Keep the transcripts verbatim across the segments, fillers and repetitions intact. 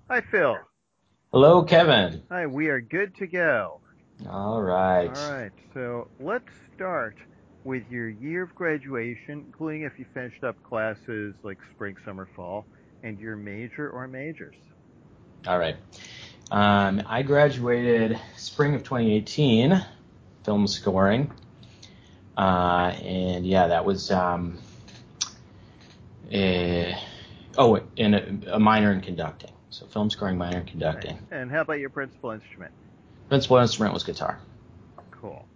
Hi, Phil. Hello, Kevin. Hi, we are good to go. All All right. right, so let's start with your year of graduation, including if you finished up classes like spring, summer, fall, and your major or majors. All right. Um, I graduated spring of twenty eighteen, film scoring. Uh, and yeah, that was um, a, oh, and a, a minor in conducting. So film scoring, minor in Nice. conducting. And how about your principal instrument? Principal instrument was guitar. Cool.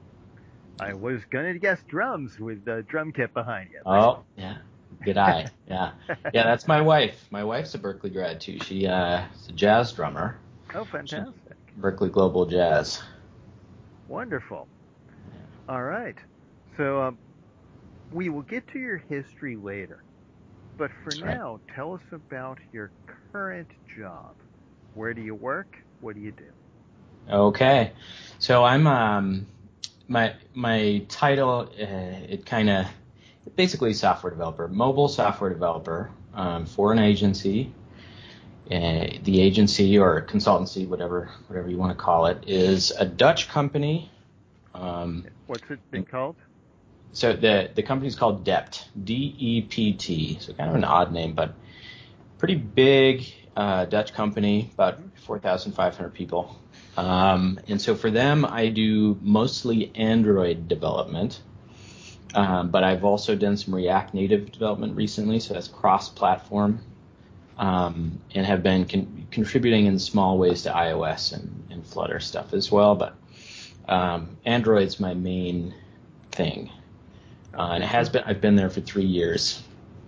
I was gonna guess drums with the drum kit behind you, Oh, yeah. Good eye. Yeah. Yeah, that's my wife. My wife's a Berkeley grad too. She uh, is a jazz drummer. Oh, She's fantastic. Berkeley Global Jazz. Wonderful. All right. So um, we will get to your history later. But for That's right. now, tell us about your current job. Where do you work? What do you do? Okay. So I'm um my my title uh, it kind of basically software developer, mobile software developer um, for an agency. Uh, the agency or consultancy, whatever whatever you want to call it, is a Dutch company. Um, What's it been called? so the the company is called Dept, D E P T. So kind of an odd name, but pretty big uh, Dutch company, about Hmm. four thousand five hundred people. Um, and so for them, I do mostly Android development. Um, but I've also done some React Native development recently, so that's cross-platform, um, and have been con- contributing in small ways to iOS and, and Flutter stuff as well. But um, Android's my main thing, uh, and it Okay, has been. I've been there for three years.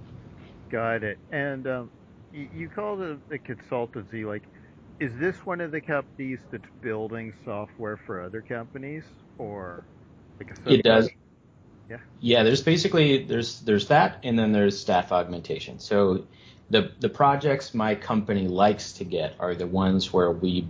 got it. And um, you, you called it a consultancy. Like, is this one of the companies that's building software for other companies, or like a It does. subdivision? Yeah, Yeah, there's basically there's there's that, and then there's staff augmentation. So the the projects my company likes to get are the ones where we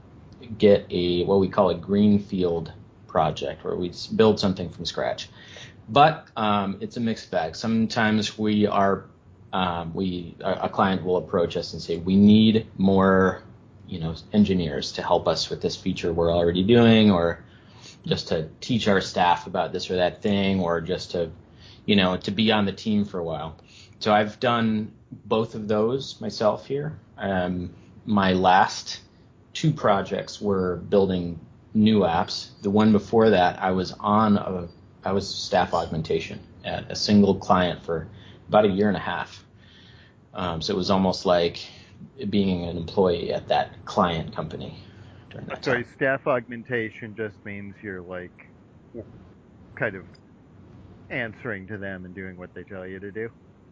get a what we call a greenfield project, where we build something from scratch. But um, it's a mixed bag. Sometimes we are um, we a, a client will approach us and say we need more, you know, engineers to help us with this feature we're already doing, or just to teach our staff about this or that thing, or just to, you know, to be on the team for a while. So I've done both of those myself here. Um, my last two projects were building new apps. The one before that, I was on a, I was staff augmentation at a single client for about a year and a half. Um, so it was almost like being an employee at that client company during oh, that sorry. time. Staff augmentation just means you're like w- kind of answering to them and doing what they tell you to do.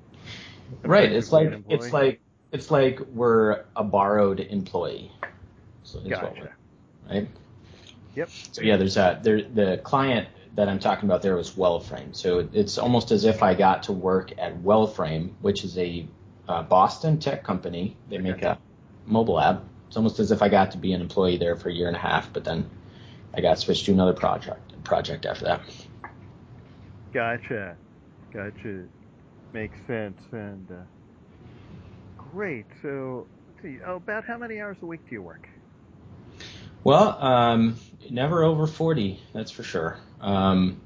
Right. It's Effectively, an like it's employee. like it's like we're a borrowed employee. So is what we're Gotcha. right. Yep. So yeah, there's a there the client that I'm talking about there was Wellframe. So it's almost as if I got to work at Wellframe, which is a uh, Boston tech company. They Okay. make a mobile app. It's almost as if I got to be an employee there for a year and a half, but then I got switched to another project project after that. Gotcha. Gotcha. Makes sense. And uh, great. So, let's see. Oh, about how many hours a week do you work? Well, um, never over forty, that's for sure. Um,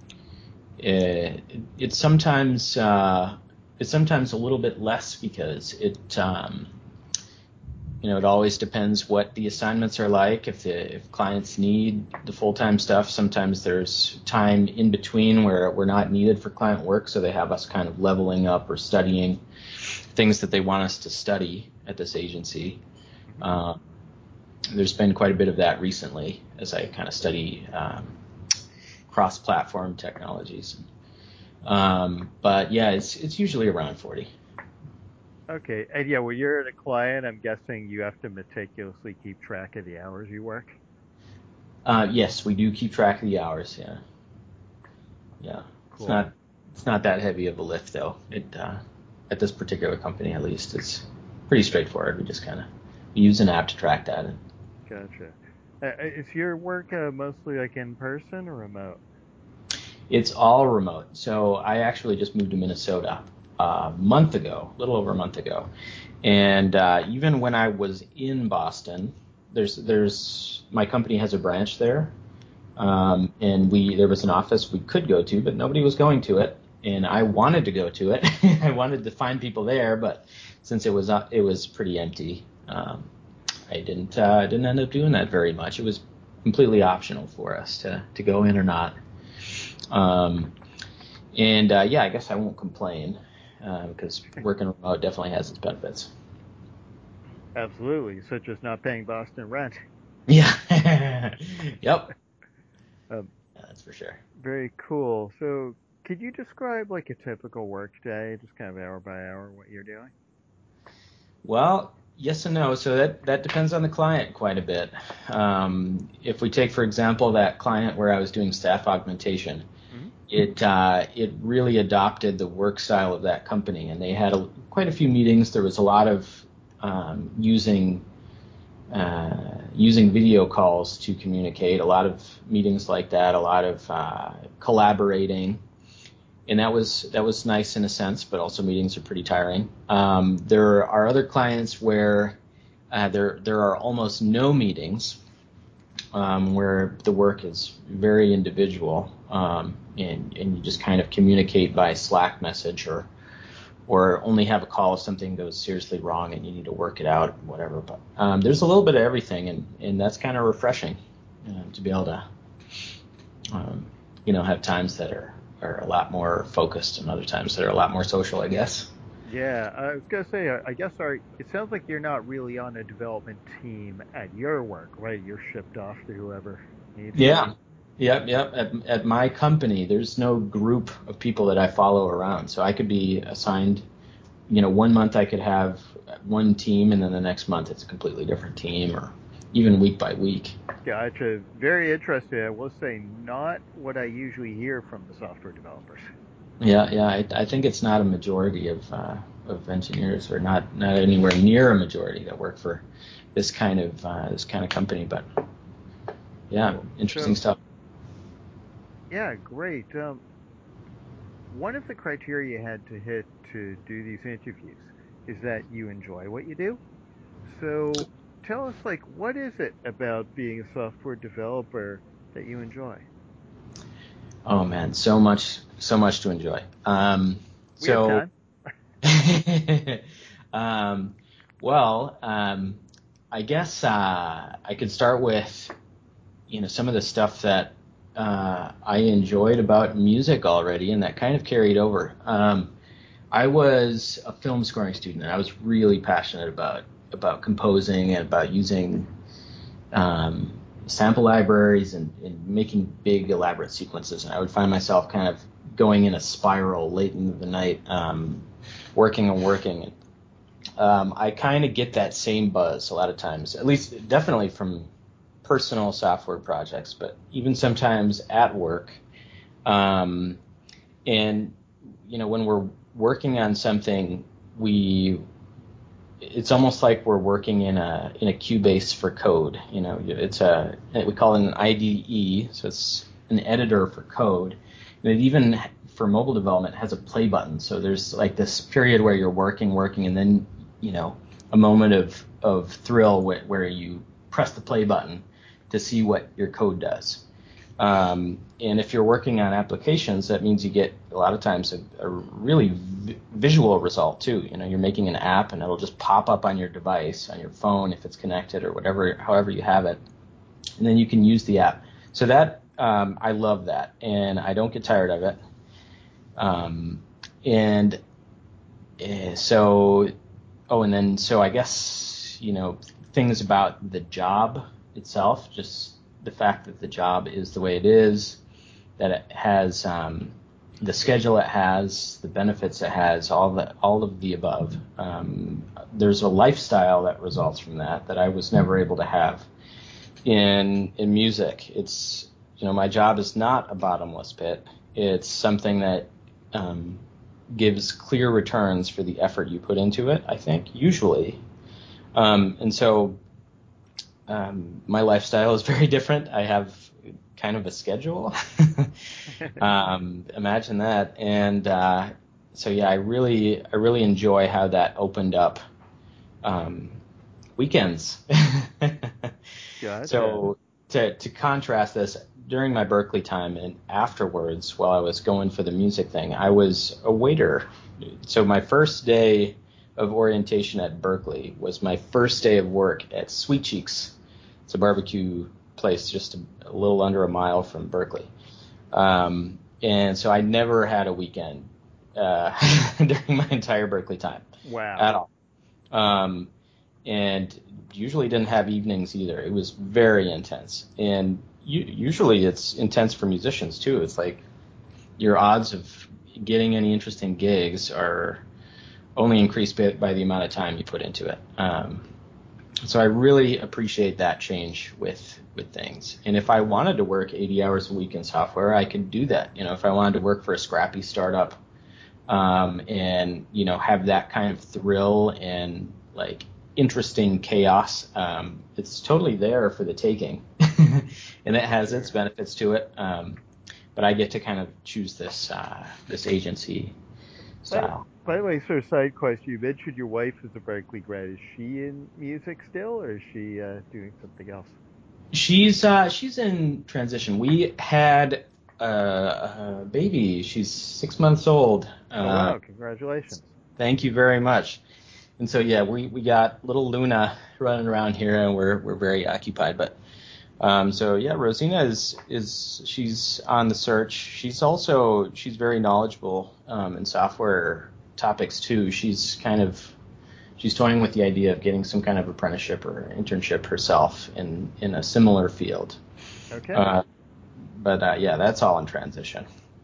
it, it's sometimes uh, it's sometimes a little bit less because it um, you know it always depends what the assignments are like. If the if clients need the full time stuff, sometimes there's time in between where we're not needed for client work, so they have us kind of leveling up or studying things that they want us to study at this agency. Hmm. Uh, there's been quite a bit of that recently as I kind of study um, cross-platform technologies. Um, but yeah, it's it's usually around forty. Okay. And yeah, when you're at a client, I'm guessing you have to meticulously keep track of the hours you work. Uh, yes, we do keep track of the hours. Yeah, yeah. It's Cool. not it's not that heavy of a lift though. It uh, at this particular company at least, it's pretty straightforward. We just kind of use an app to track that. Gotcha. Uh, uh, is your work uh, mostly like in person or remote? It's all remote. So I actually just moved to Minnesota a month ago, a little over a month ago, And uh, even when I was in Boston, there's there's my company has a branch there, um, and we there was an office we could go to, but nobody was going to it, and I wanted to go to it. I wanted to find people there, but since it was uh, it was pretty empty, um, I didn't uh, didn't end up doing that very much. It was completely optional for us to to go in or not. Um, and uh, yeah, I guess I won't complain uh, because working remote definitely has its benefits. Absolutely, such as not paying Boston rent. Yeah. Yep. Um, Yeah, that's for sure. Very cool. So, could you describe like a typical work day, just kind of hour by hour, what you're doing? Well, yes and no. So that, that depends on the client quite a bit. Um, if we take, for example, that client where I was doing staff augmentation, Hmm. it uh, it really adopted the work style of that company, and they had a, quite a few meetings. There was a lot of um, using uh, using video calls to communicate, a lot of meetings like that, a lot of uh, collaborating. And that was that was nice in a sense, but also meetings are pretty tiring. Um, there are other clients where uh, there there are almost no meetings, um, where the work is very individual, um, and and you just kind of communicate by Slack message, or or only have a call if something goes seriously wrong and you need to work it out, whatever. But um, there's a little bit of everything, and and that's kind of refreshing, uh, to be able to um, you know have times that are are a lot more focused and other times that are a lot more social, I guess. Yeah, I was gonna say, uh, I guess our, it sounds like you're not really on a development team at your work, right? You're shipped off to whoever needs you. Yeah. Yep, yep. At, at my company, there's no group of people that I follow around. So I could be assigned, you know, one month I could have one team, and then the next month it's a completely different team, or even week by week. Gotcha. Very interesting. I will say, not what I usually hear from the software developers. Yeah, yeah. I, I think it's not a majority of uh, of engineers, or not not anywhere near a majority that work for this kind of uh, this kind of company. But yeah, Cool. interesting So, stuff. yeah, great. Um, one of the criteria you had to hit to do these interviews is that you enjoy what you do. So, tell us, like, what is it about being a software developer that you enjoy? Oh man, so much so much to enjoy. Um, We have so time. um, well, um, I guess uh, I could start with you know some of the stuff that uh, I enjoyed about music already, and that kind of carried over. Um, I was a film scoring student, and I was really passionate about about composing and about using um, sample libraries, and, and making big elaborate sequences. And I would find myself kind of going in a spiral late into the night, um, working and working. Um, I kind of get that same buzz a lot of times, at least definitely from personal software projects, but even sometimes at work. Um, and you know, when we're working on something, we it's almost like we're working in a in a Cubase for code. You know, it's a we call it an I D E, so it's an editor for code. And it even for mobile development has a play button. So there's like this period where you're working, working, and then you know a moment of of thrill where, where you press the play button to see what your code does. Um, and if you're working on applications, that means you get a lot of times a, a really vi- visual result too. You know, you're making an app and it'll just pop up on your device, on your phone if it's connected or whatever, however you have it, and then you can use the app. So that um, I love that, and I don't get tired of it. Um, and uh, so, oh, and then so I guess you know things about the job itself, just the fact that the job is the way it is, that it has um, the schedule it has, the benefits it has, all the all of the above. Um, there's a lifestyle that results from that that I was never able to have in in music. It's you know my job is not a bottomless pit. It's something that um, gives clear returns for the effort you put into it, I think, usually. Um, and so um, my lifestyle is very different. I have kind of a schedule. um, imagine that. And uh, so, yeah, I really, I really enjoy how that opened up um, weekends. Gotcha. So to to contrast this, during my Berkeley time and afterwards, while I was going for the music thing, I was a waiter. So my first day of orientation at Berkeley was my first day of work at Sweet Cheeks. It's a barbecue place just a, a little under a mile from Berkeley. Um, and so I never had a weekend uh, during my entire Berkeley time. Wow. At all. Um, and usually didn't have evenings either. It was very intense. And u- usually it's intense for musicians too. It's like your odds of getting any interesting gigs are only increased by, by the amount of time you put into it. Um, so I really appreciate that change with with things. And if I wanted to work eighty hours a week in software, I could do that. You know, if I wanted to work for a scrappy startup um, and, you know, have that kind of thrill and like interesting chaos, um, it's totally there for the taking. And it has its benefits to it. Um, but I get to kind of choose this uh, this agency style. By, by the way, sort of side question, you mentioned your wife is a Berkeley grad. Is she in music still, or is she uh, doing something else? She's uh, she's in transition. We had uh, a baby. She's six months old. Oh, wow. Uh, Congratulations. Thank you very much. And so, yeah, we, we got little Luna running around here, and we're we're very occupied. But um, so, yeah, Rosina is is she's on the search. She's also she's very knowledgeable um, in software topics too. She's kind of she's toying with the idea of getting some kind of apprenticeship or internship herself in in a similar field. Okay. Uh, but uh, yeah, that's all in transition.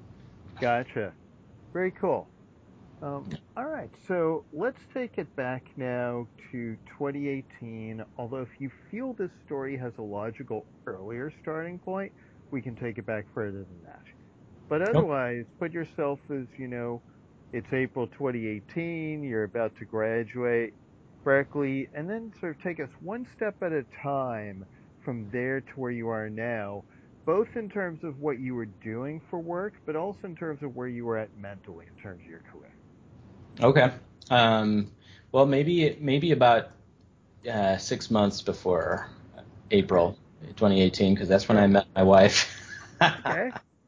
Gotcha. Very cool. Um, all right, so let's take it back now to twenty eighteen. Although if you feel this story has a logical earlier starting point, we can take it back further than that. But otherwise, nope. Put yourself as, you know, it's April twenty eighteen, you're about to graduate Berkeley, and then sort of take us one step at a time from there to where you are now, both in terms of what you were doing for work, but also in terms of where you were at mentally in terms of your career. Okay. Um, well, maybe maybe about uh, six months before April twenty eighteen, because that's when sure. I met my wife. Okay.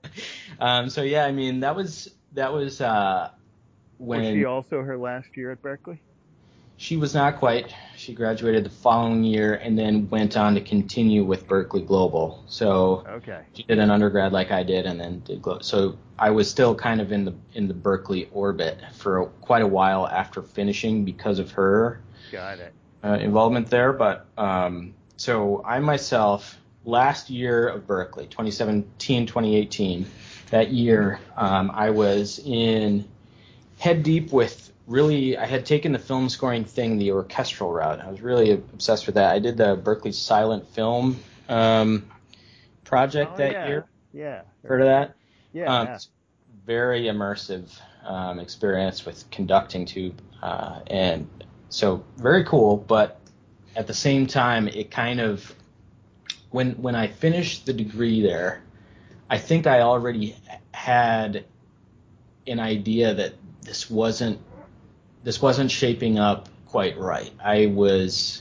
Um, so yeah, I mean that was that was uh, when. Was she also her last year at Berkeley? She was not quite. She graduated the following year and then went on to continue with Berkeley Global. So okay. She did an undergrad like I did, and then did Global. So I was still kind of in the in the Berkeley orbit for a, quite a while after finishing because of her Got it. Uh, involvement there. But um, so I myself, last year of Berkeley, twenty seventeen, twenty eighteen, that year um, I was in head deep with. Really, I had taken the film scoring thing the orchestral route. I was really obsessed with that. I did the Berkeley Silent Film um, project oh, that yeah. year. Yeah. Heard of that? Yeah. Um, it's very immersive um, experience with conducting tube, uh, and so very cool. But at the same time, it kind of when when I finished the degree there, I think I already had an idea that this wasn't. This wasn't shaping up quite right. I was,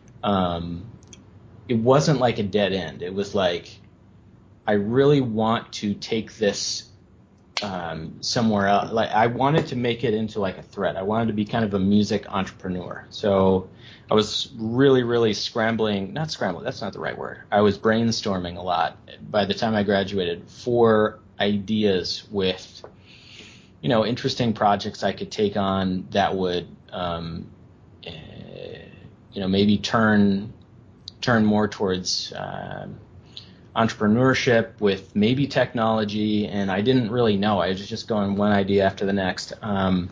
um, it wasn't like a dead end. It was like, I really want to take this um, somewhere else. Like, I wanted to make it into like a thread. I wanted to be kind of a music entrepreneur. So I was really, really scrambling, not scrambling, that's not the right word. I was brainstorming a lot by the time I graduated for ideas with you know, interesting projects I could take on that would, um, uh, you know, maybe turn turn more towards uh, entrepreneurship with maybe technology. And I didn't really know. I was just going one idea after the next. Um,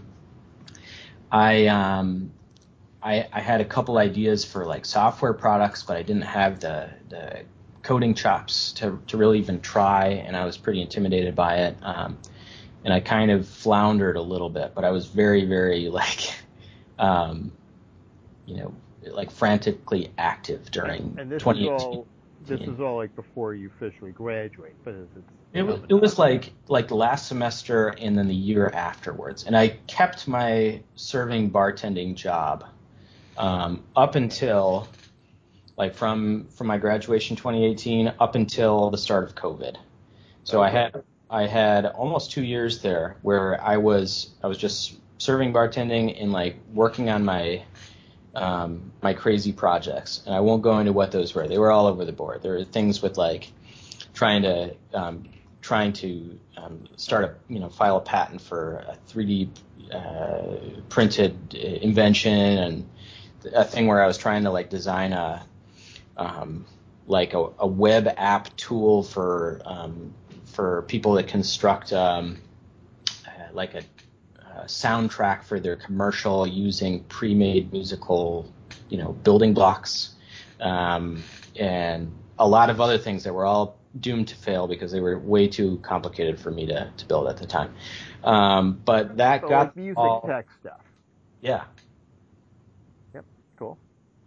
I, um, I I had a couple ideas for like software products, but I didn't have the the coding chops to to really even try, and I was pretty intimidated by it. Um, And I kind of floundered a little bit, but I was very, very like, um, you know, like frantically active during and, and this twenty eighteen. Is all, this is all like before you officially graduate, but it's, it's it was, it was like like the last semester and then the year afterwards. And I kept my serving bartending job um, up until like from from my graduation twenty eighteen up until the start of COVID. So Okay. I had I had almost two years there where I was I was just serving bartending and like working on my um, my crazy projects. And I won't go into what those were. They were all over the board. There were things with like trying to um, trying to um, start a you know file a patent for a three D uh, printed invention, and a thing where I was trying to like design a um, like a, a web app tool for um, for people that construct um, uh, like a, a soundtrack for their commercial using pre-made musical you know building blocks, um, and a lot of other things that were all doomed to fail because they were way too complicated for me to, to build at the time. Um, but that So got like music all tech stuff. yeah. Yep. Cool.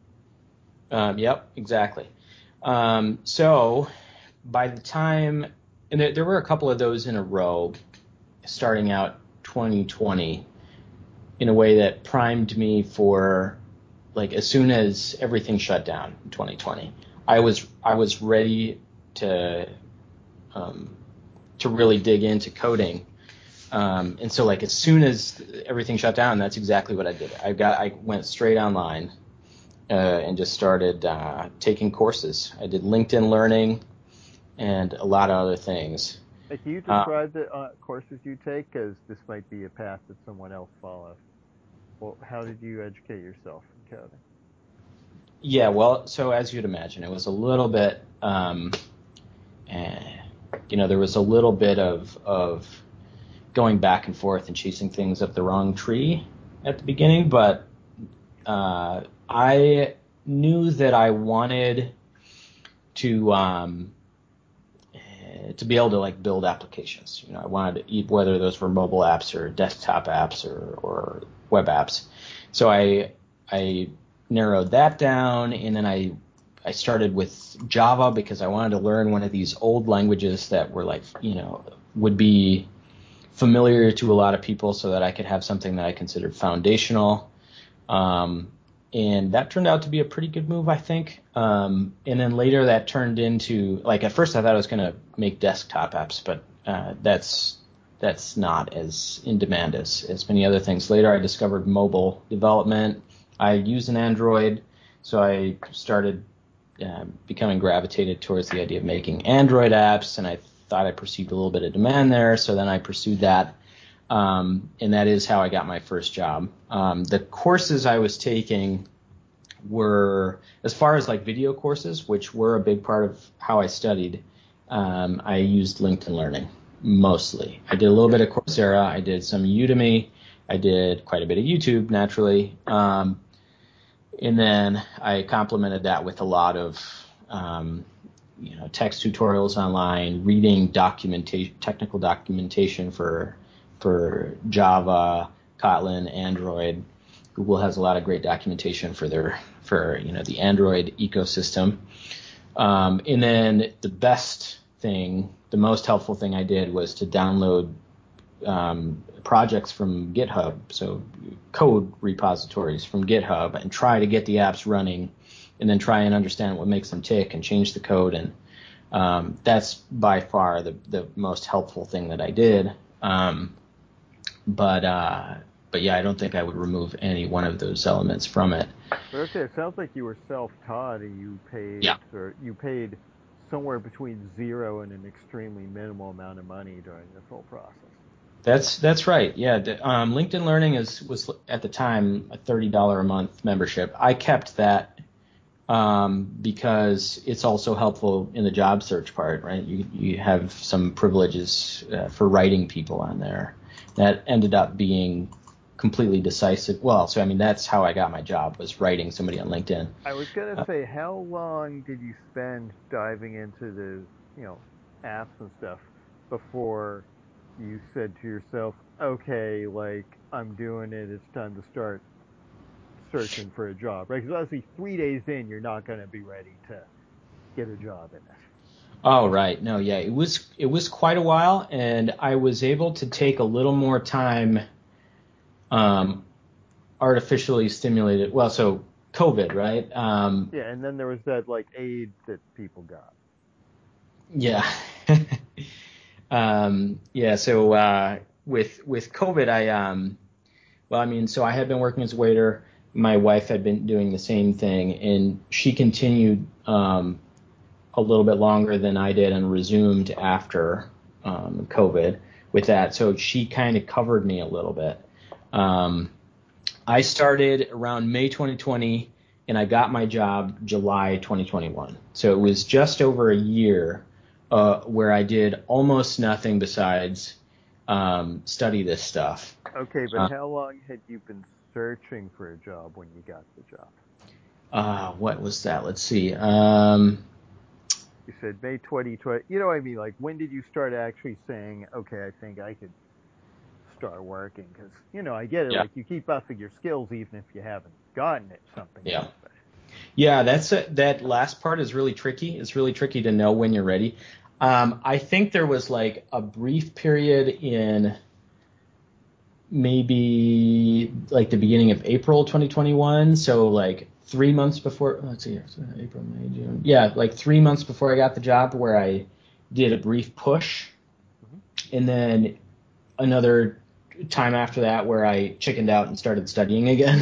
Um, yep, exactly. Um, so by the time, and there, there were a couple of those in a row starting out twenty twenty in a way that primed me for like as soon as everything shut down in twenty twenty, I was I was ready to um, to really dig into coding. Um, and so like as soon as everything shut down, that's exactly what I did. I got I went straight online. Uh, and just started uh, taking courses. I did LinkedIn Learning and a lot of other things. Like, can you Uh, describe the uh, courses you take? Because this might be a path that someone else follows. Well, how did you educate yourself in coding? yeah, well, so as you'd imagine, it was a little bit, um, eh, you know, there was a little bit of of going back and forth and chasing things up the wrong tree at the beginning, but uh, I knew that I wanted to um, to be able to like build applications. You know, I wanted to eat whether those were mobile apps or desktop apps or, or web apps. So I I narrowed that down, and then I I started with Java because I wanted to learn one of these old languages that were like you know would be familiar to a lot of people, so that I could have something that I considered foundational. Um, and that turned out to be a pretty good move, I think. Um, and then later that turned into like at first I thought I was going to make desktop apps, but uh, that's that's not as in demand as as many other things. Later I discovered mobile development. I use an Android, so I started uh, becoming gravitated towards the idea of making Android apps, and I thought I perceived a little bit of demand there. So then I pursued that. Um, and that is how I got my first job. Um, the courses I was taking were, as far as like video courses, which were a big part of how I studied, um, I used LinkedIn Learning mostly. I did a little bit of Coursera. I did some Udemy. I did quite a bit of YouTube, naturally. Um, and then I complemented that with a lot of um, you know, text tutorials online, reading documentation, technical documentation for for Java, Kotlin, Android. Google has a lot of great documentation for their for you know the Android ecosystem. Um, and then the best thing, the most helpful thing I did was to download um, projects from GitHub, so code repositories from GitHub, and try to get the apps running, and then try and understand what makes them tick and change the code. And um, that's by far the the most helpful thing that I did. Um, but uh, but yeah, I don't think I would remove any one of those elements from it. But okay, it sounds like you were self-taught and you Yeah. paid, or you paid somewhere between zero and an extremely minimal amount of money during this whole process. That's that's right. Yeah, the, um, LinkedIn Learning is was at the time a thirty dollars a month membership. I kept that um, because it's also helpful in the job search part, right? You you have some privileges uh, for writing people on there. That ended up being completely decisive. Well, so I mean that's how I got my job, was writing somebody on LinkedIn. I was gonna Uh, say, how long did you spend diving into the, you know, apps and stuff before you said to yourself, okay, like I'm doing it, it's time to start searching for a job, right? Because obviously, three days in, you're not gonna be ready to get a job in it. oh right, no, yeah, it was it was quite a while, and I was able to take a little more time. Um, artificially stimulated. Well, so COVID, right? Um, Yeah, and then there was that like aid that people got. yeah. um, yeah. So uh, with with COVID, I um, well, I mean, so I had been working as a waiter. My wife had been doing the same thing, and she continued um, a little bit longer than I did and resumed after um, COVID with that. So she kind of covered me a little bit. Um, I started around May twenty twenty, and I got my job July twenty twenty-one. So it was just over a year uh, where I did almost nothing besides um, study this stuff. Okay, but Uh, how long had you been searching for a job when you got the job? uh, what was that? Let's see. Um, You said May twenty twenty. You know what I mean? Like, when did you start actually saying, okay, I think I could start working? Because, you know, I get it. yeah, Like, you keep upping your skills even if you haven't gotten it, something yeah. yet. But Yeah, that's a, that last part is really tricky. It's really tricky to know when you're ready. Um, I think there was like a brief period in maybe like the beginning of April twenty twenty-one. So like three months before, let's see, April, May, June. Yeah, like three months before I got the job where I did a brief push. Mhm. And then another time after that where I chickened out and started studying again.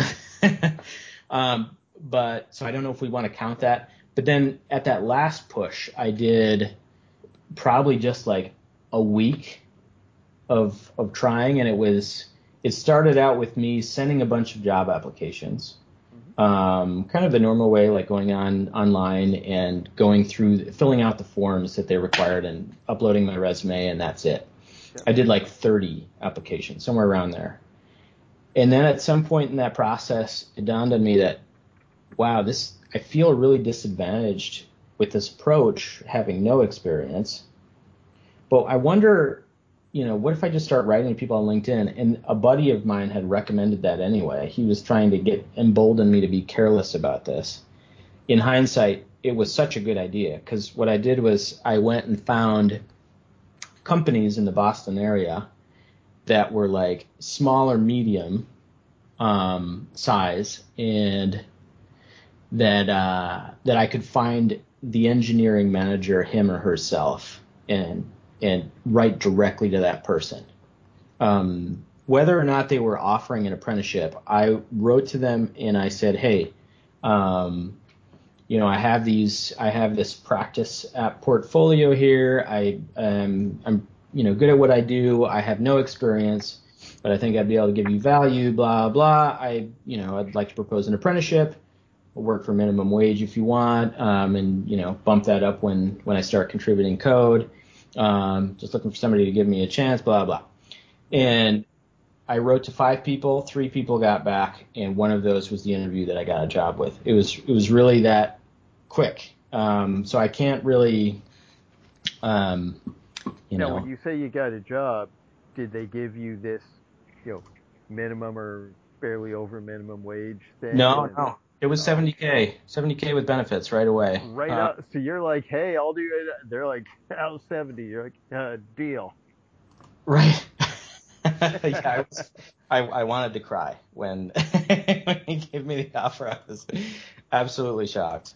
um, but so I don't know if we want to count that. But then at that last push, I did probably just like a week of of trying, and it was it started out with me sending a bunch of job applications, Mhm. um, kind of the normal way, like going on online and going through filling out the forms that they required and uploading my resume, and that's it. Yep. I did like thirty applications, somewhere around there. And then at some point in that process, it dawned on me that, wow, this I feel really disadvantaged with this approach, having no experience. But I wonder, you know, what if I just start writing to people on LinkedIn? And a buddy of mine had recommended that anyway. He was trying to get embolden me to be careless about this. In hindsight, it was such a good idea because what I did was I went and found companies in the Boston area that were like small or medium um, size, and that uh, that I could find the engineering manager, him or herself, and and write directly to that person. Um, whether or not they were offering an apprenticeship, I wrote to them and I said, hey, um, you know, I have these, I have this practice app portfolio here. I um, I'm you know good at what I do. I have no experience, but I think I'd be able to give you value. Blah blah. I you know I'd like to propose an apprenticeship. I'll work for minimum wage if you want, um, and you know bump that up when when I start contributing code. Um, just looking for somebody to give me a chance. Blah blah. Mhm. And I wrote to five people. Three people got back, and one of those was the interview that I got a job with. It was it was really that quick. Um, so I can't really, um, you Now, when know, you say you got a job, did they give you this, you know, minimum or barely over minimum wage thing? no, And no. It was oh, seventy K, seventy K with benefits right away. right Uh, out. So you're like, hey, I'll do it. They're like, how's seventy? You're like, uh, deal. right. yeah, I, was, I, I wanted to cry when, when he gave me the offer. I was absolutely shocked.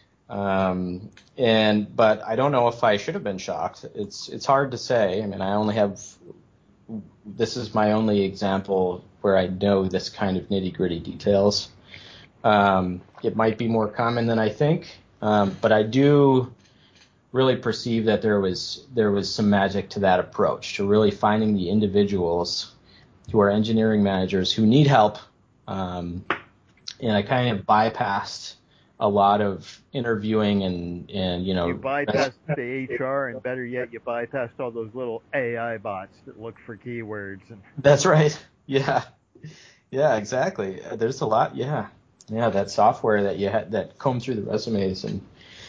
Um, and but I don't know if I should have been shocked. It's it's hard to say. I mean, I only have this is my only example where I know this kind of nitty gritty details. Um, it might be more common than I think, um, but I do really perceive that there was there was some magic to that approach to really finding the individuals who are engineering managers who need help. Um, and I kind of bypassed a lot of interviewing and and you You know bypassed the H R, and better yet, you bypassed all those little A I bots that look for keywords. And that's right. Yeah. Yeah, exactly. Uh, There's a lot. Yeah. Yeah, that software that you had that comb through the resumes and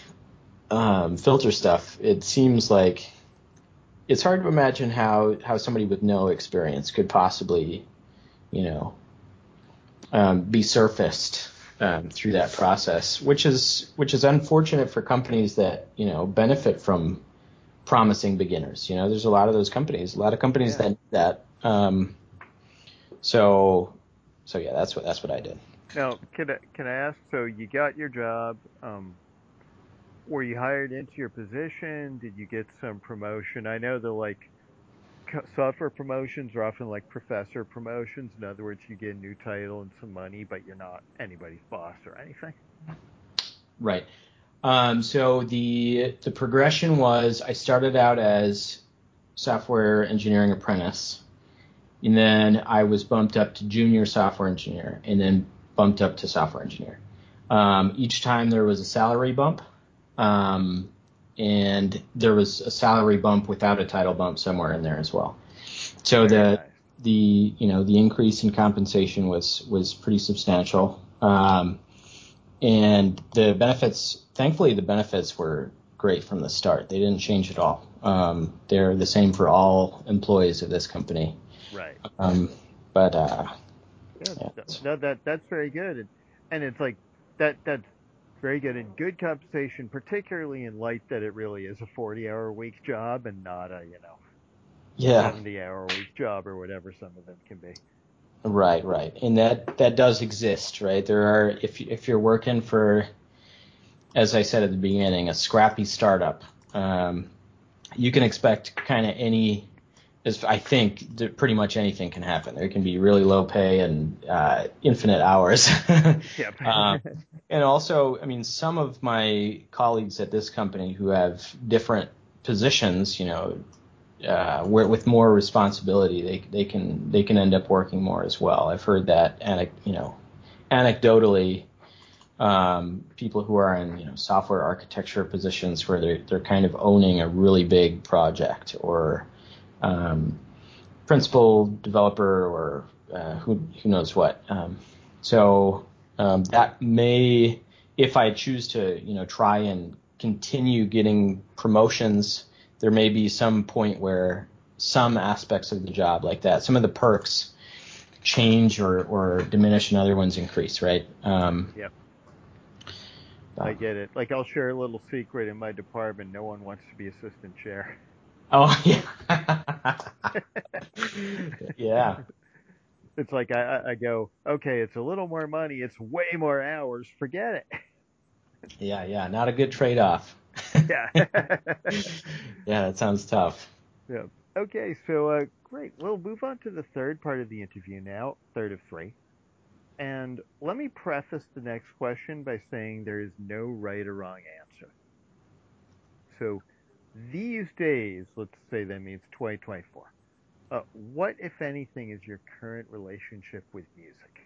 um, filter stuff. It seems like it's hard to imagine how how somebody with no experience could possibly, you know, um, be surfaced um, through that process, which is which is unfortunate for companies that you know benefit from promising beginners. You know, there's a lot of those companies, a lot of companies yeah, that that. Um, so so yeah, that's what that's what I did. Now, can I, can I ask? So you got your job. Um, were you hired into your position? Did you get some promotion? I know the like co- software promotions are often like professor promotions. In other words, you get a new title and some money, but you're not anybody's boss or anything. Right. Um, so the the progression was I started out as software engineering apprentice, and then I was bumped up to junior software engineer, and then bumped up to software engineer. Um, each time there was a salary bump, um, and there was a salary bump without a title bump somewhere in there as well. So Very the nice. the you know the increase in compensation was was pretty substantial. Um, and the benefits, thankfully, the benefits were great from the start. They didn't change at all. Um, they're the same for all employees of this company. Right. Um, but uh, Yeah. yeah, th- No, that that's very good, and and it's like that that's very good and good compensation, particularly in light that it really is a forty-hour week job and not a you know yeah, seventy-hour week job or whatever some of them can be. right, right, and that that does exist, right? There are if if you're working for, as I said at the beginning, a scrappy startup, um, you can expect kind of any. As I think that pretty much anything can happen. There can be really low pay and uh, infinite hours. Yep. uh, and also, I mean, some of my colleagues at this company who have different positions, you know, uh, where, with more responsibility, they they can they can end up working more as well. I've heard that, anec- you know, anecdotally, um, people who are in you know software architecture positions where they're they're kind of owning a really big project or um, principal developer or uh, who who knows what. Um, so um, that may, if I choose to, you know, try and continue getting promotions, there may be some point where some aspects of the job like that, some of the perks change or, or diminish and other ones increase, right? Um, Yep. I uh, get it. Like I'll share a little secret in my department. No one wants to be assistant chair. oh yeah, yeah, It's like I, I I go, okay, it's a little more money, it's way more hours. Forget it. yeah, yeah. Not a good trade-off. Yeah. Yeah, that sounds tough. Yeah. Okay, so uh, great. We'll move on to the third part of the interview now, third of three. And let me preface the next question by saying there is no right or wrong answer. So these days, let's say that means twenty twenty-four. Uh, what, if anything, is your current relationship with music?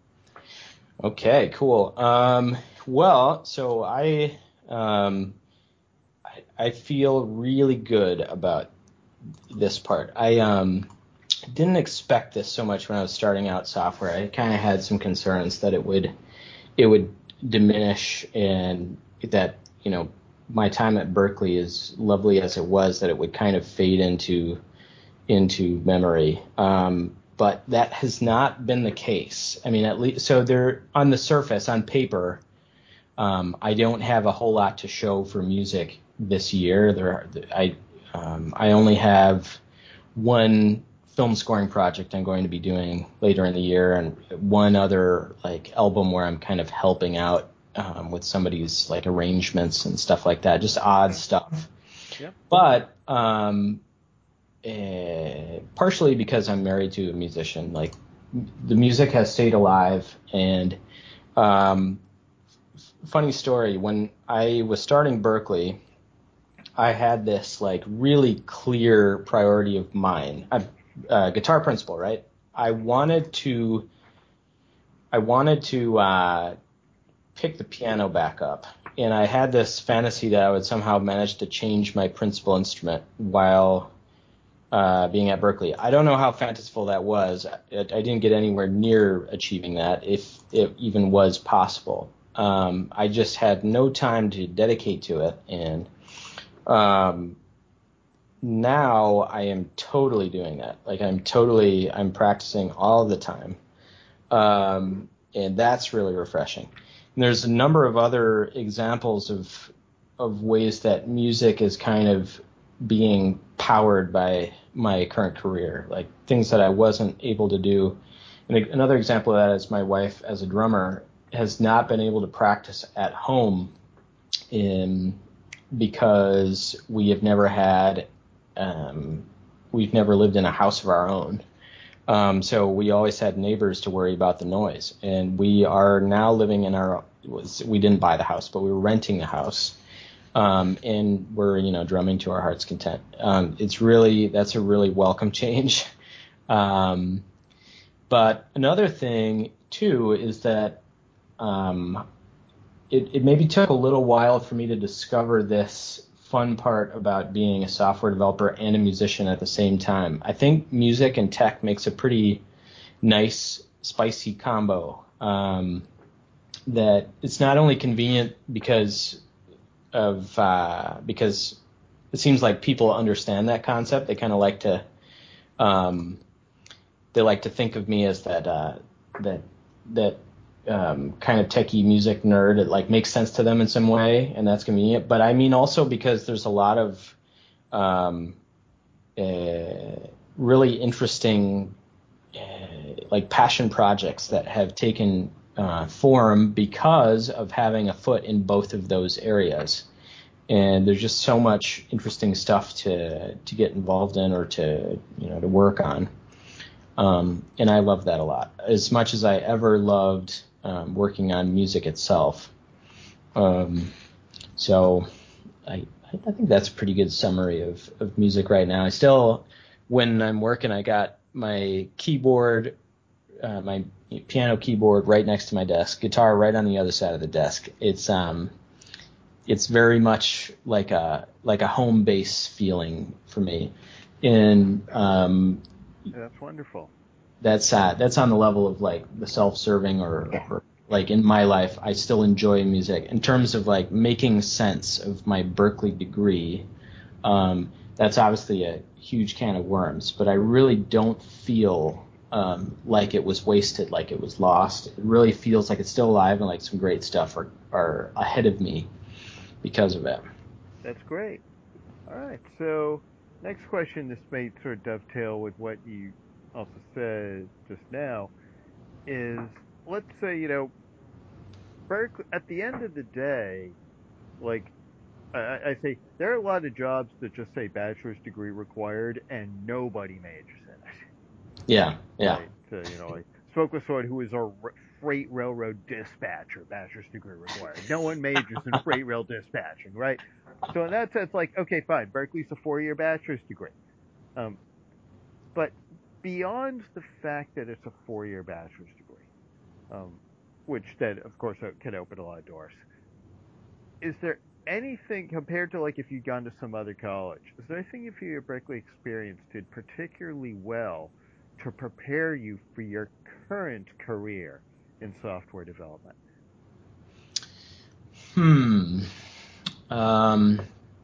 Okay, cool. Um, well, so I, um, I I feel really good about this part. I um, didn't expect this so much when I was starting out software. I kind of had some concerns that it would it would diminish and that you know my time at Berkeley, as lovely as it was, that it would kind of fade into into memory. Um, but that has not been the case. I mean, at least so there on the surface, on paper, um, I don't have a whole lot to show for music this year. There, are, I um, I only have one film scoring project I'm going to be doing later in the year, and one other like album where I'm kind of helping out um, with somebody's like arrangements and stuff like that, just odd Okay. stuff. Yep. But um, uh, partially because I'm married to a musician. Like the music has stayed alive. And um, funny story, when I was starting Berkeley, I had this like really clear priority of mine. I'm a guitar principal, right? I wanted to, I wanted to uh, pick the piano back up. And I had this fantasy that I would somehow manage to change my principal instrument while uh, being at Berkeley. I don't know how fanciful that was. I, I didn't get anywhere near achieving that, if it even was possible. Um, I just had no time to dedicate to it, and um, now I am totally doing that. Like I'm totally, I'm practicing all the time, um, and that's really refreshing. And there's a number of other examples of of ways that music is kind of being powered by my current career, like things that I wasn't able to do And another example of that is my wife, as a drummer, has not been able to practice at home in because we have never had, um, we've never lived in a house of our own. Um, so we always had neighbors to worry about the noise. And we are now living in our, we didn't buy the house, but we were renting the house. Um, and we're, you know, drumming to our heart's content. Um, it's really, that's a really welcome change. Um, but another thing too is that, um, it, it maybe took a little while for me to discover this fun part about being a software developer and a musician at the same time. I think music and tech makes a pretty nice, spicy combo. Um, that it's not only convenient because of uh, because it seems like people understand that concept. They kind of like to um, they like to think of me as that uh, that that um, kind of techie music nerd. It like makes sense to them in some way, and that's convenient. But I mean also because there's a lot of um, uh, really interesting uh, like passion projects that have taken uh, form because of having a foot in both of those areas. And there's just so much interesting stuff to to get involved in or to you know to work on. Um, and I love that a lot. As much as I ever loved um, working on music itself. Um, so I, I think that's a pretty good summary of, of music right now. I still, when I'm working, I got my keyboard, uh, my piano keyboard right next to my desk, guitar right on the other side of the desk. It's um, it's very much like a like a home base feeling for me. And um, That's wonderful. That's uh, that's on the level of like the self-serving or, or like in my life, I still enjoy music. In terms of like making sense of my Berklee degree, um, that's obviously a huge can of worms. But I really don't feel um, like it was wasted, like it was lost. It really feels like it's still alive and like some great stuff are, are ahead of me because of it. That's great. All right. So next question, this may sort of dovetail with what you also said just now, is let's say, you know, Berkeley, at the end of the day, like I, I say, there are a lot of jobs that just say bachelor's degree required and nobody majors in it. Yeah, yeah, Right. So, you know, like spoke with someone who was a r- freight railroad dispatcher, bachelor's degree required. No one majors in freight rail dispatching, right? So in that sense, like, okay, fine, Berkeley's a four-year bachelor's degree. Um, but beyond the fact that it's a four-year bachelor's degree, um, which then, of course, uh, can open a lot of doors, is there anything compared to like if you'd gone to some other college? Is there anything if your Berkeley experience did particularly well to prepare you for your current career in software development? Hmm. Um,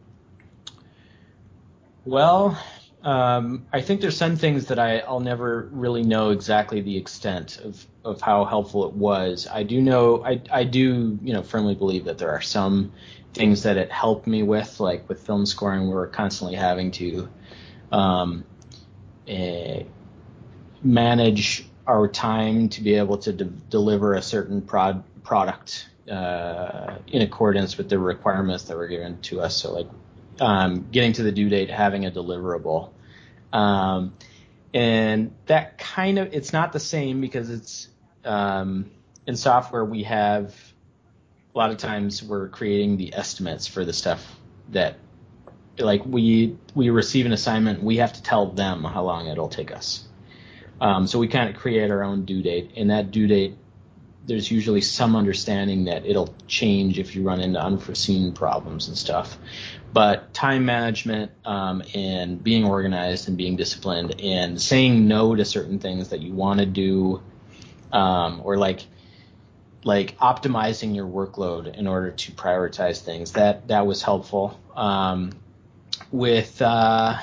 well, um, I think there's some things that I, I'll never really know exactly the extent of, of how helpful it was. I do know, I, I do, you know, firmly believe that there are some things that it helped me with, like with film scoring, we're constantly having to um, eh, manage our time to be able to de- deliver a certain prod- product uh, in accordance with the requirements that were given to us. So like um, getting to the due date, having a deliverable. Um, and that kind of, it's not the same because it's um, in software we have a lot of times we're creating the estimates for the stuff that like we we receive an assignment, we have to tell them how long it'll take us. Um, so we kind of create our own due date, and that due date, there's usually some understanding that it'll change if you run into unforeseen problems and stuff. But time management um, and being organized and being disciplined and saying no to certain things that you want to do, um, or like like optimizing your workload in order to prioritize things, that that was helpful. Um, with uh,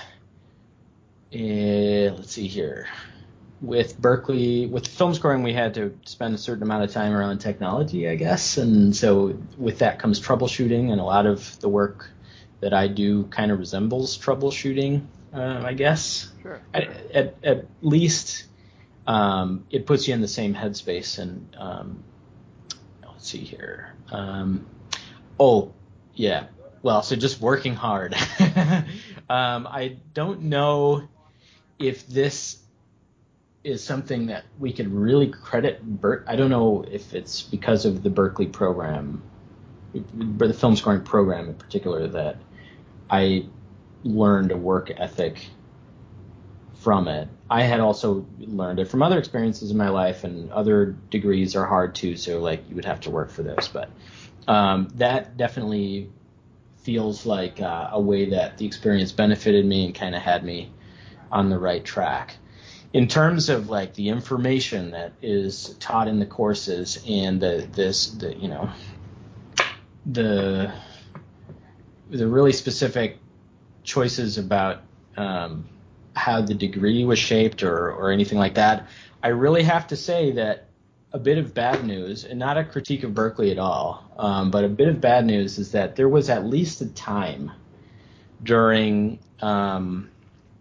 eh, let's see here. With Berklee, with film scoring, we had to spend a certain amount of time around technology, I guess. And so with that comes troubleshooting, and a lot of the work that I do kind of resembles troubleshooting, uh, I guess. Sure. At, at, at least um, it puts you in the same headspace. And um, let's see here. Um, oh, yeah. Well, so just working hard. um, I don't know if this is something that we could really credit Ber- I don't know if it's because of the Berklee program, the film scoring program in particular, that I learned a work ethic from it. I had also learned it from other experiences in my life, and other degrees are hard too, so like you would have to work for those. But um, that definitely feels like uh, a way that the experience benefited me and kind of had me on the right track. In terms of like the information that is taught in the courses and the this the you know the the really specific choices about um, how the degree was shaped or or anything like that, I really have to say that a bit of bad news, and not a critique of Berklee at all, um, but a bit of bad news is that there was at least a time during um,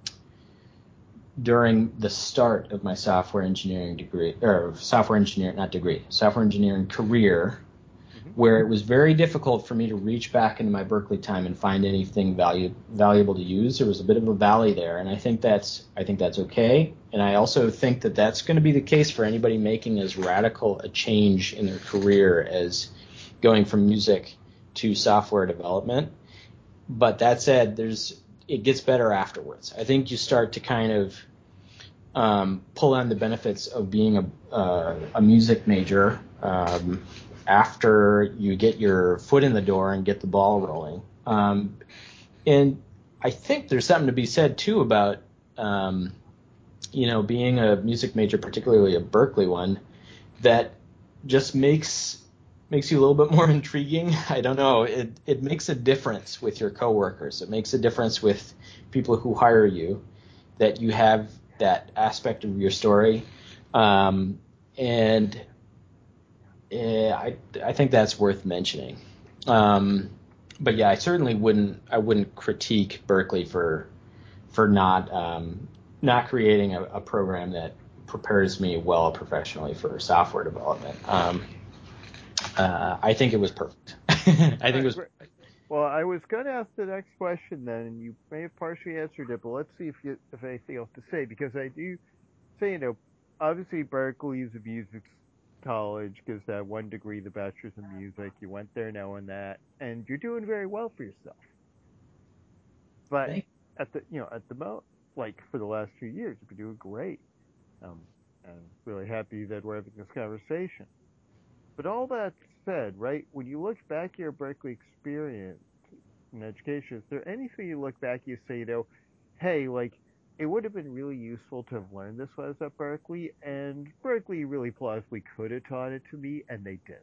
during the start of my software engineering degree, or software engineer, not degree, software engineering career, mm-hmm. where it was very difficult for me to reach back into my Berklee time and find anything value, valuable to use. There was a bit of a valley there, and I think that's I think that's okay. And I also think that that's going to be the case for anybody making as radical a change in their career as going from music to software development. But that said, there's it gets better afterwards. I think you start to kind of um, pull on the benefits of being a, uh, a music major um, after you get your foot in the door and get the ball rolling. Um, and I think there's something to be said too about um, you know being a music major, particularly a Berklee one, that just makes makes you a little bit more intriguing. I don't know. It it makes a difference with your coworkers. It makes a difference with people who hire you, that you have that aspect of your story. Um, and uh, I I think that's worth mentioning. Um, but yeah, I certainly wouldn't I wouldn't critique Berklee for for not um, not creating a, a program that prepares me well professionally for software development. Um, Uh, I think it was perfect. I think it was perfect. Well, I was going to ask the next question then, and you may have partially answered it, but let's see if you have anything else to say, because I do say, you know, obviously Berklee is a music college, gives that one degree, the bachelor's in music. You went there knowing that, and you're doing very well for yourself. But Thanks. at the, you know, at the mo, like for the last few years, you've been doing great. Um, and really happy that we're having this conversation. But all that said, right, when you look back at your Berklee experience in education, is there anything you look back, you say, you know, hey, like, it would have been really useful to have learned this when I was at Berklee, and Berklee really plausibly could have taught it to me, and they didn't?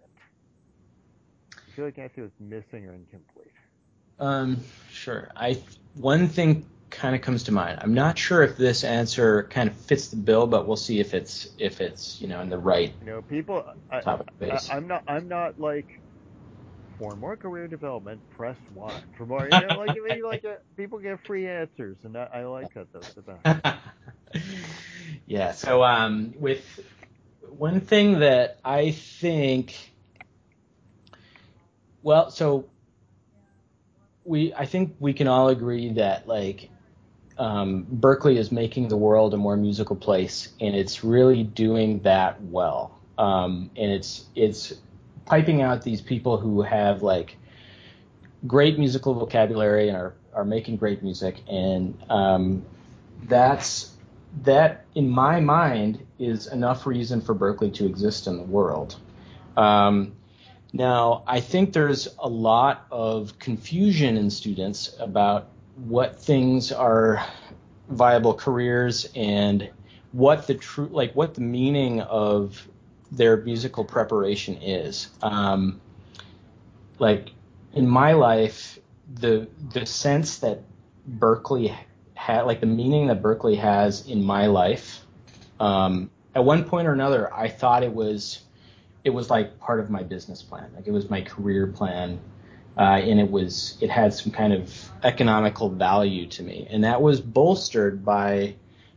I feel like anything was missing or incomplete. Um, sure. I one thing kind of comes to mind. I'm not sure if this answer kind of fits the bill, but we'll see if it's if it's you know in the right You know, people, I, topic I, base. I'm not, I'm not like, for more career development, press one. For more, you know, like maybe like a, people get free answers, and I, I like that. That's the best. Yeah. So um, with one thing that I think, well, so we I think we can all agree that like um, Berklee is making the world a more musical place, and it's really doing that well. Um, and it's it's piping out these people who have like great musical vocabulary and are, are making great music, and um, that's that in my mind is enough reason for Berklee to exist in the world. Um, now, I think there's a lot of confusion in students about what things are viable careers and what the true, like what the meaning of their musical preparation is. Um, like in my life, the the sense that Berklee had, like the meaning that Berklee has in my life, um, at one point or another, I thought it was it was like part of my business plan, like it was my career plan, uh, and it was it had some kind of economical value to me, and that was bolstered by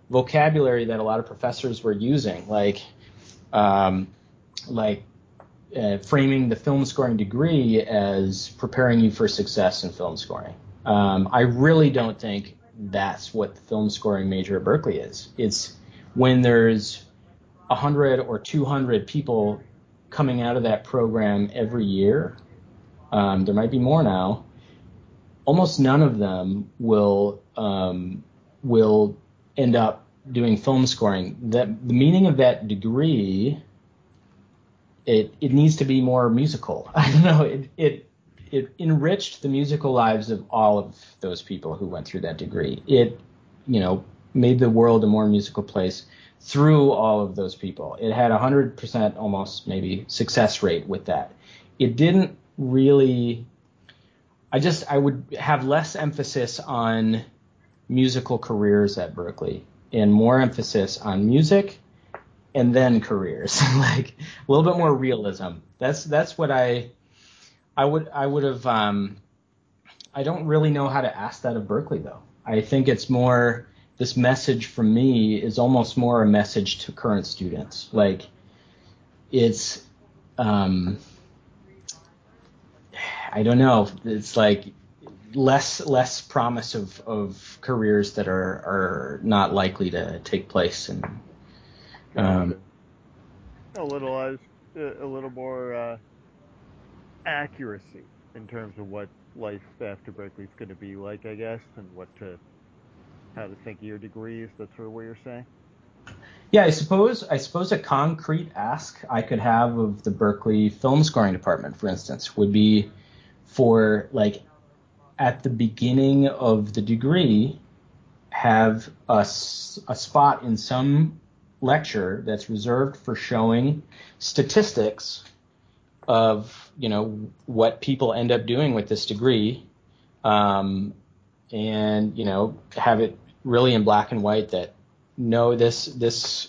vocabulary that a lot of professors were using, like um, like uh, framing the film scoring degree as preparing you for success in film scoring. Um, I really don't think that's what the film scoring major at Berklee is. It's when there's one hundred or two hundred people coming out of that program every year. Um, there might be more now. Almost none of them will um, will end up doing film scoring. That the meaning of that degree, it it needs to be more musical. I don't know. It it it enriched the musical lives of all of those people who went through that degree. It you know made the world a more musical place through all of those people. It had a hundred percent almost maybe success rate with that. It didn't really. I just I would have less emphasis on musical careers at Berklee and more emphasis on music and then careers, like a little bit more realism. That's that's what I I would I would have. Um, I don't really know how to ask that of Berklee though. I think it's more this message from me is almost more a message to current students. Like it's. Um, I don't know. It's like less less promise of, of careers that are, are not likely to take place, and um, a little uh, a little more uh, accuracy in terms of what life after Berkeley is going to be like, I guess, and what to how to think of your degrees. That's sort of what you're saying. Yeah, I suppose I suppose a concrete ask I could have of the Berklee film scoring department, for instance, would be for like at the beginning of the degree, have a, a spot in some lecture that's reserved for showing statistics of, you know, what people end up doing with this degree, um, and, you know, have it really in black and white that no, this this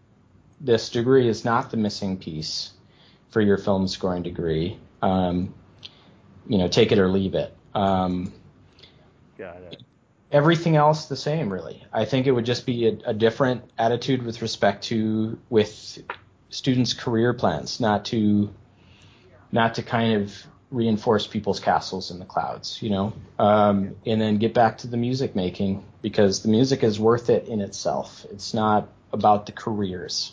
this degree is not the missing piece for your film scoring degree. Um, you know, take it or leave it. Um, Got it. Everything else the same, really. I think it would just be a, a different attitude with respect to with students' career plans, not to not to kind of reinforce people's castles in the clouds, you know, um, and then get back to the music making, because the music is worth it in itself. It's not about the careers.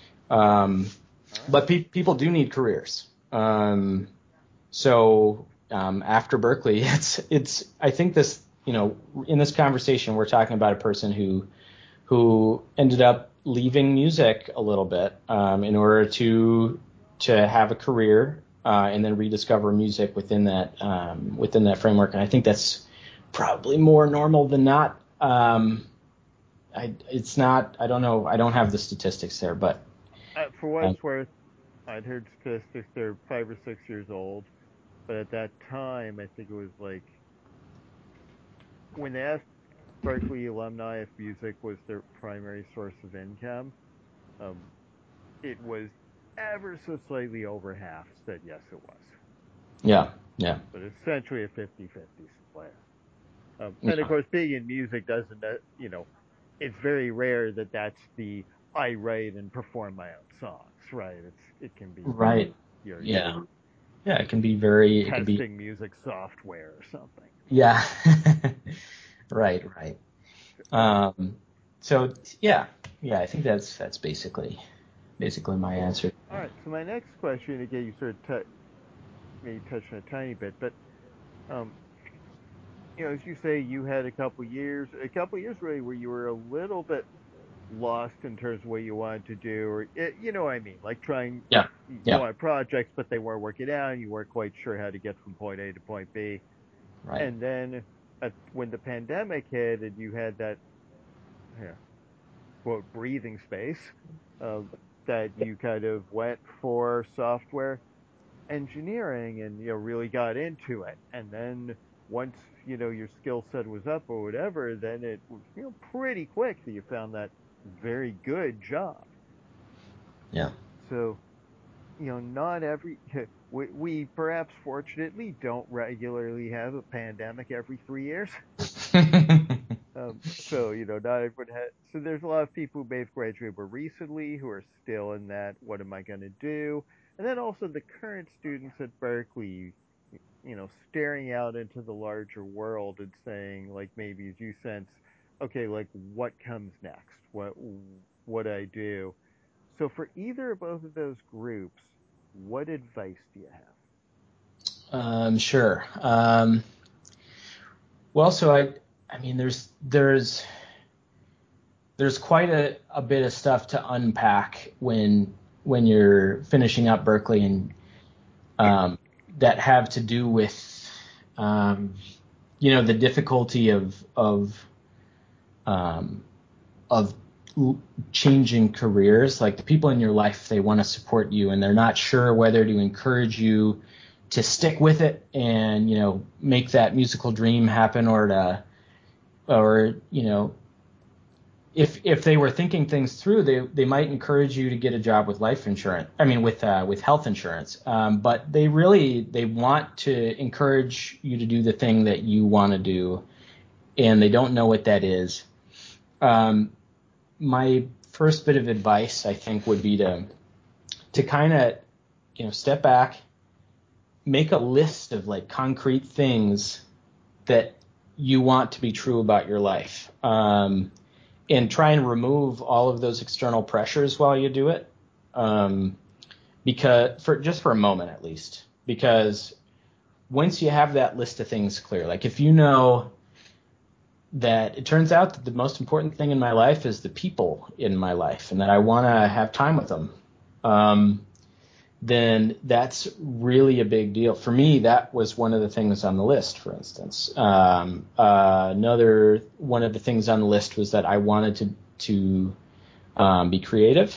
Um, right. But pe- people do need careers. Um, so um, after Berklee, it's it's. I think this, you know, in this conversation, we're talking about a person who who ended up leaving music a little bit um, in order to to have a career uh, and then rediscover music within that um, within that framework. And I think that's probably more normal than not. Um, I, it's not. I don't know. I don't have the statistics there, but uh, for what um, it's worth, I'd heard statistics. They're five or six years old, but at that time, I think it was like when they asked Berklee alumni if music was their primary source of income, um, it was ever so slightly over half said yes, it was. Yeah, yeah. But essentially a fifty-fifty split. Um, and yeah. Of course, being in music doesn't, you know, it's very rare that that's the I write and perform my own songs, right? It's it can be right. Your, yeah, your yeah. It can be very testing it can be, music software or something. Yeah. right, right. Um. So yeah, yeah. I think that's that's basically basically my answer. All right. So my next question, again, you sort of t- maybe touched on a tiny bit, but um, you know, as you say, you had a couple years, a couple years really, where you were a little bit lost in terms of what you wanted to do, or it, you know what I mean, like trying, Yeah, you yeah. wanted projects, but they weren't working out, and you weren't quite sure how to get from point A to point B. Right. And then uh, when the pandemic hit, and you had that, yeah, quote, breathing space, uh, that you kind of went for software engineering and you know really got into it, and then once you know your skill set was up or whatever, then it was you know pretty quick that you found that very good job. Yeah. So you know not every we, we perhaps fortunately don't regularly have a pandemic every three years. uh, Um, so, you know, not everyone had, so there's a lot of people who may have graduated more recently who are still in that, what am I going to do? And then also the current students at Berkeley, you know, staring out into the larger world and saying, like, maybe as you sense, okay, like, what comes next? What, what I do? So for either or both of those groups, what advice do you have? Um, sure. Um, well, so I, I mean, there's there's there's quite a, a bit of stuff to unpack when when you're finishing up Berkeley, and um, that have to do with um, you know the difficulty of of um, of changing careers. Like the people in your life, they want to support you, and they're not sure whether to encourage you to stick with it and you know make that musical dream happen, or to or you know if if they were thinking things through, they they might encourage you to get a job with life insurance. I mean, with uh, with health insurance. Um, but they really they want to encourage you to do the thing that you want to do, and they don't know what that is. Um, my first bit of advice, I think, would be to to kind of you know step back, make a list of like concrete things that you want to be true about your life. Um, and try and remove all of those external pressures while you do it. Um, because for just for a moment, at least, because once you have that list of things clear, like if you know that it turns out that the most important thing in my life is the people in my life and that I want to have time with them, um, then that's really a big deal. For me, that was one of the things on the list, for instance. Um, uh, another one of the things on the list was that I wanted to to um, be creative,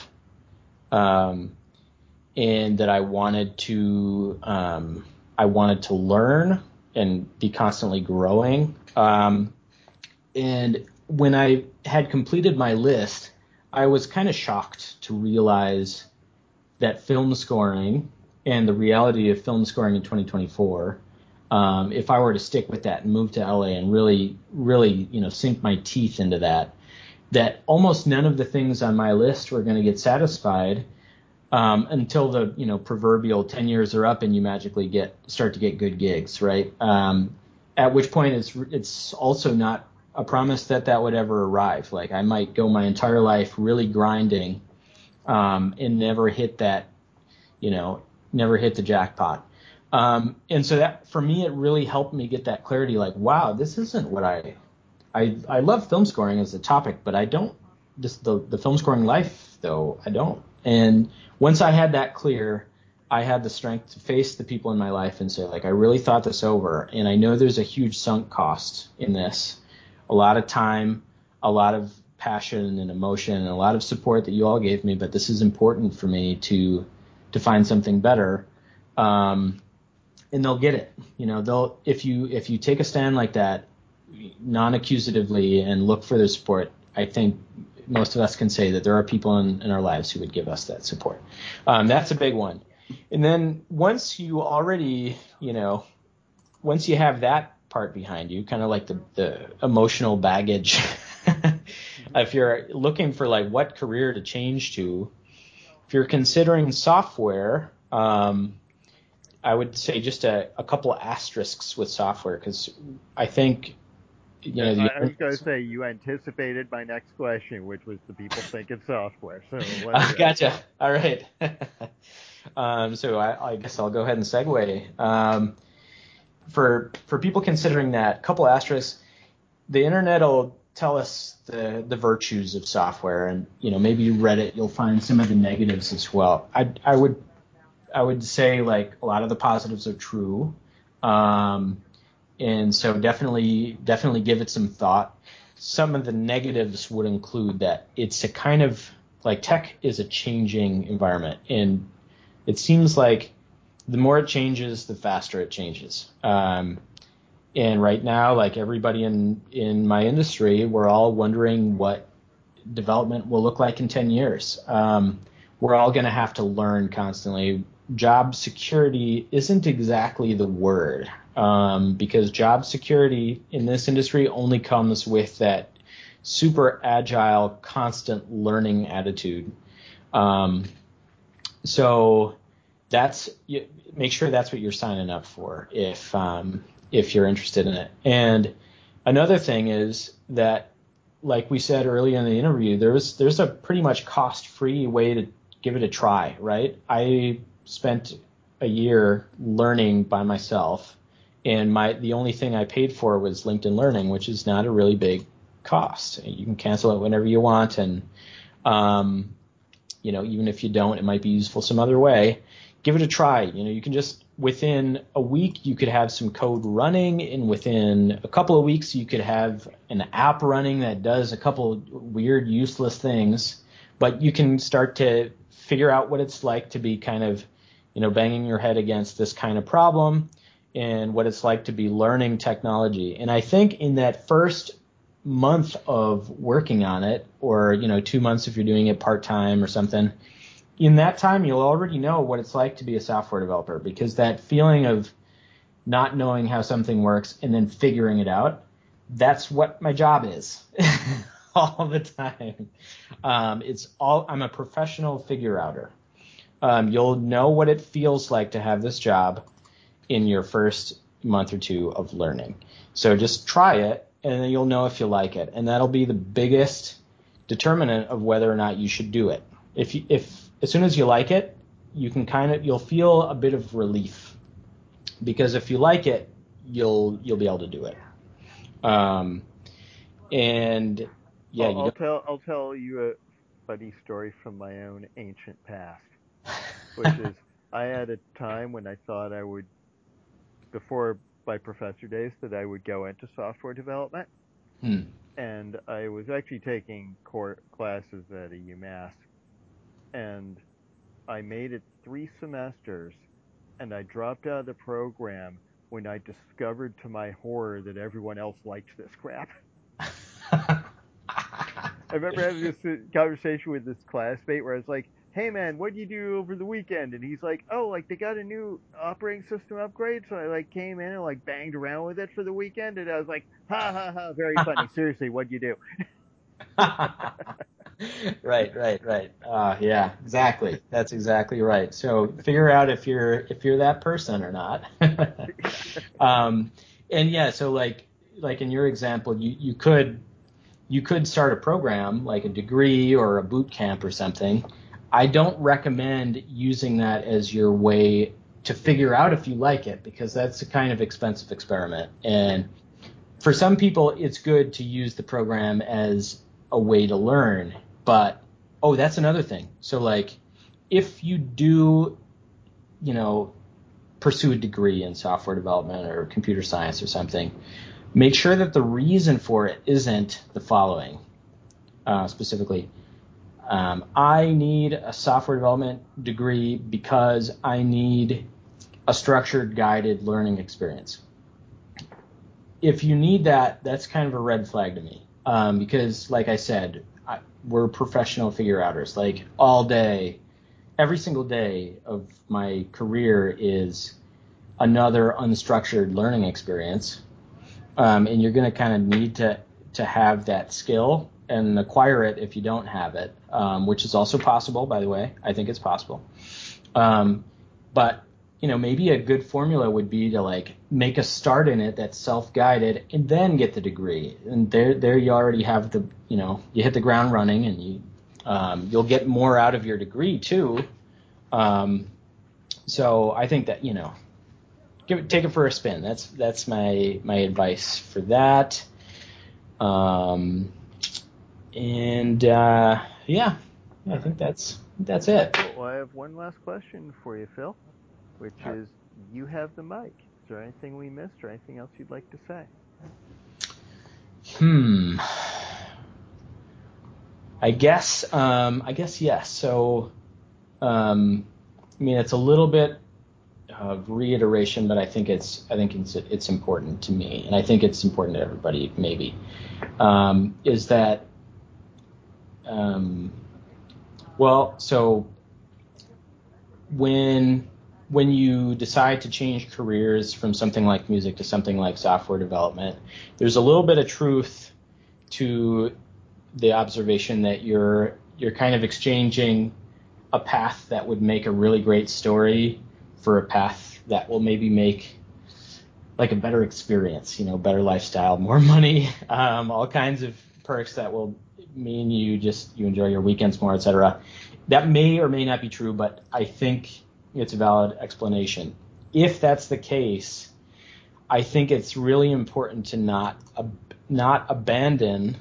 um, and that I wanted to um, I wanted to learn and be constantly growing. Um, and when I had completed my list, I was kind of shocked to realize that film scoring and the reality of film scoring in twenty twenty-four, um, if I were to stick with that and move to L A and really, really, you know, sink my teeth into that, that almost none of the things on my list were going to get satisfied um, until the, you know, proverbial ten years are up and you magically get start to get good gigs, right? Um, at which point it's it's also not a promise that that would ever arrive. Like I might go my entire life really grinding um, and never hit that, you know, never hit the jackpot. Um, and so that for me, it really helped me get that clarity. Like, wow, this isn't what I, I, I love film scoring as a topic, but I don't this, the, the film scoring life though. I don't. And once I had that clear, I had the strength to face the people in my life and say, like, I really thought this over. And I know there's a huge sunk cost in this, a lot of time, a lot of passion and emotion and a lot of support that you all gave me, but this is important for me to to find something better. Um, and they'll get it. You know, they'll if you if you take a stand like that, non-accusatively, and look for their support, I think most of us can say that there are people in, in our lives who would give us that support. Um, that's a big one. And then once you already, you know, once you have that part behind you, kind of like the, the emotional baggage, if you're looking for like what career to change to, if you're considering software, um, I would say just a, a couple of asterisks with software, because I think, you Yeah, know, I, the, I was going to say you anticipated my next question, which was the people thinking software. So let's uh, go. gotcha. All right. um, so I, I guess I'll go ahead and segue. Um, for for people considering that, couple asterisks, the internet will tell us the the virtues of software, and you know maybe you read it, you'll find some of the negatives as well. I I would I would say like a lot of the positives are true, um, and so definitely definitely give it some thought. Some of the negatives would include that it's a kind of like tech is a changing environment, and it seems like the more it changes, the faster it changes. Um, and right now, like everybody in, in my industry, we're all wondering what development will look like in ten years. Um, we're all going to have to learn constantly. Job security isn't exactly the word, um, because job security in this industry only comes with that super agile, constant learning attitude. Um, so that's you, make sure that's what you're signing up for if um, if you're interested in it. And another thing is that, like we said earlier in the interview, there's there's a pretty much cost-free way to give it a try, right? I spent a year learning by myself, and my the only thing I paid for was LinkedIn Learning, which is not a really big cost. You can cancel it whenever you want, and um, you know, even if you don't, it might be useful some other way. Give it a try. You know, you can just within a week you could have some code running, and within a couple of weeks you could have an app running that does a couple of weird, useless things. But you can start to figure out what it's like to be kind of, you know, banging your head against this kind of problem, and what it's like to be learning technology. And I think in that first month of working on it, or, you know, two months if you're doing it part-time or something, in that time you'll already know what it's like to be a software developer, because that feeling of not knowing how something works and then figuring it out, that's what my job is all the time. Um, it's all I'm a professional figure outer. Um, you'll know what it feels like to have this job in your first month or two of learning. So just try it, and then you'll know if you like it, and that'll be the biggest determinant of whether or not you should do it. If you, if as soon as you like it, you can kind of you'll feel a bit of relief, because if you like it, you'll you'll be able to do it. Um, and yeah, I'll, you I'll don't. tell I'll tell you a funny story from my own ancient past, which is I had a time when I thought I would, before my professor days, that I would go into software development. Hmm. And I was actually taking core classes at a UMass, and I made it three semesters, and I dropped out of the program when I discovered to my horror that everyone else liked this crap. I remember having this uh, conversation with this classmate where I was like, "Hey man, what do you do over the weekend?" And he's like, "Oh, like they got a new operating system upgrade." So I like came in and like banged around with it for the weekend, and I was like, "Ha ha ha, very funny. Seriously, what'd you do?" Right, right, right. Uh, yeah, exactly. That's exactly right. So figure out if you're if you're that person or not. um, and yeah, so like like in your example, you, you could you could start a program like a degree or a boot camp or something. I don't recommend using that as your way to figure out if you like it, because that's a kind of expensive experiment. And for some people, it's good to use the program as a way to learn. But, oh, that's another thing. So, like, if you do, you know, pursue a degree in software development or computer science or something, make sure that the reason for it isn't the following. Uh, specifically, um, I need a software development degree because I need a structured, guided learning experience. If you need that, that's kind of a red flag to me, um, because, like I said, I, we're professional figure outers. Like, all day, every single day of my career is another unstructured learning experience, um, and you're going to kind of need to to have that skill and acquire it if you don't have it, um, which is also possible, by the way. I think it's possible. Um, but, you know, maybe a good formula would be to, like, make a start in it that's self-guided and then get the degree. And there there you already have the, you know, you hit the ground running, and you, um, you'll get more out of your degree, too. Um, so I think that, you know, give it, take it for a spin. That's that's my my advice for that. Um, and uh, yeah, I think that's that's it. Well, I have one last question for you, Phil, which is, you have the mic. Is there anything we missed or anything else you'd like to say? Hmm. I guess um, I guess yes. So um, I mean, it's a little bit of reiteration, but I think it's I think it's it's important to me, and I think it's important to everybody. Maybe um, is that um, well, so when when you decide to change careers from something like music to something like software development, there's a little bit of truth to the observation that you're you're kind of exchanging a path that would make a really great story for a path that will maybe make like a better experience, you know, better lifestyle, more money, um, all kinds of perks that will mean you just you enjoy your weekends more, et cetera. That may or may not be true, but I think it's a valid explanation. If that's the case, I think it's really important to not uh, not abandon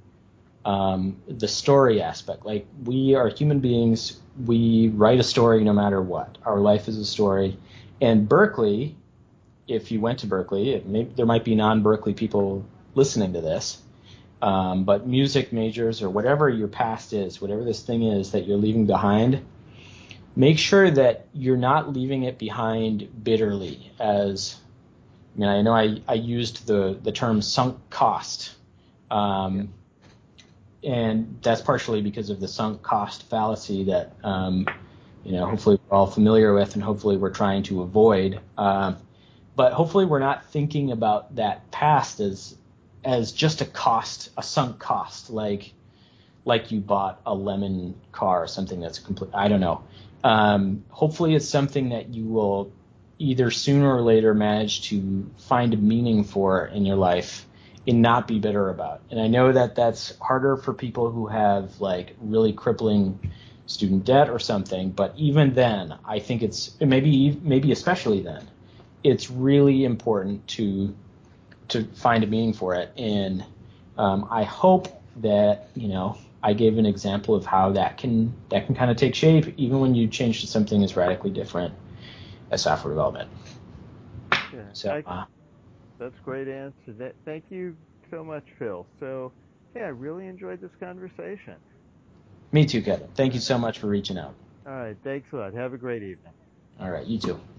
um, the story aspect. Like, we are human beings. We write a story no matter what. Our life is a story. And Berkeley, if you went to Berkeley, it may, there might be non-Berkeley people listening to this, um, but music majors or whatever your past is, whatever this thing is that you're leaving behind, make sure that you're not leaving it behind bitterly. As I mean, I know I, I used the, the term sunk cost, um, yeah. and that's partially because of the sunk cost fallacy that um, you know hopefully we're all familiar with, and hopefully we're trying to avoid. Um, But hopefully we're not thinking about that past as as just a cost, a sunk cost, like like you bought a lemon car or something that's complete. I don't know. Um, hopefully it's something that you will either sooner or later manage to find a meaning for in your life and not be bitter about. And I know that that's harder for people who have like really crippling student debt or something. But even then, I think it's maybe maybe especially then, it's really important to to find a meaning for it. And um, I hope that, you know, I gave an example of how that can that can kind of take shape even when you change to something as radically different as software development. Yeah, So I, uh, that's a great answer. That, thank you so much, Phil. So, yeah, I really enjoyed this conversation. me too, Kevin. Thank All you right, so much for reaching out. all right, thanks a lot. Have a great evening. All right, you too.